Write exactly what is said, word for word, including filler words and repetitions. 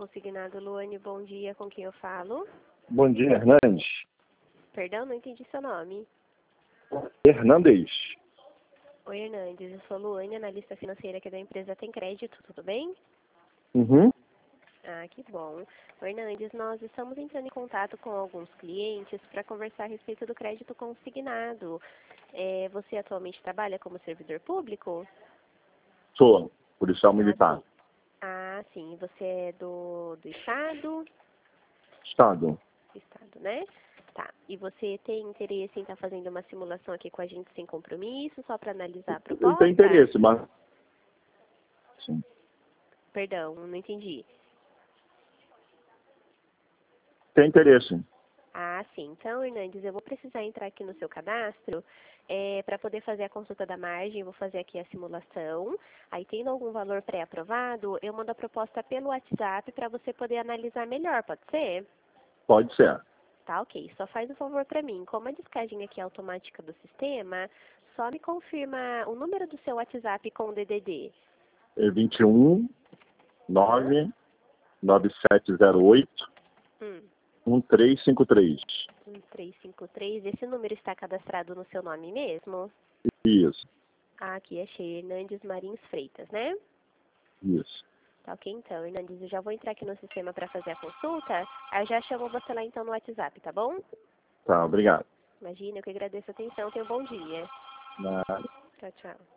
Consignado Luane, bom dia, com quem eu falo? Bom dia, Hernandes. Perdão, não entendi seu nome. Hernandes. Oi, Hernandes, eu sou Luane, analista financeira aqui da empresa Tem Crédito, tudo bem? Uhum. Ah, que bom. Oi, Hernandes, nós estamos entrando em contato com alguns clientes para conversar a respeito do crédito consignado. É, você atualmente trabalha como servidor público? Sou policial Ah, militar. sim. Ah, sim. Você é do, do Estado? Estado. Estado, né? Tá. E você tem interesse em estar fazendo uma simulação aqui com a gente sem compromisso, só para analisar a Eu proposta? tenho interesse, mas... Sim. Perdão, não entendi. Tem interesse. Ah, sim. Então, Hernandes, eu vou precisar entrar aqui no seu cadastro é, para poder fazer a consulta da margem. Eu vou fazer aqui a simulação. Aí, tendo algum valor pré-aprovado, eu mando a proposta pelo WhatsApp para você poder analisar melhor, pode ser? Pode ser. Tá, ok. Só faz um favor para mim. Como a descagem aqui é automática do sistema, só me confirma o número do seu WhatsApp com o D D D. É vinte e um, nove, nove sete zero oito, Hum, um três cinco três. um três cinco três. Esse número está cadastrado no seu nome mesmo? Isso. Ah, aqui achei. Hernandes Marins Freitas, né? Isso. Tá, ok, então, Hernandes, eu já vou entrar aqui no sistema para fazer a consulta. Aí eu já chamo você lá então no WhatsApp, tá bom? Tá, obrigado. Imagina, eu que agradeço a atenção. Tenha um bom dia. Nada. Tchau, tchau.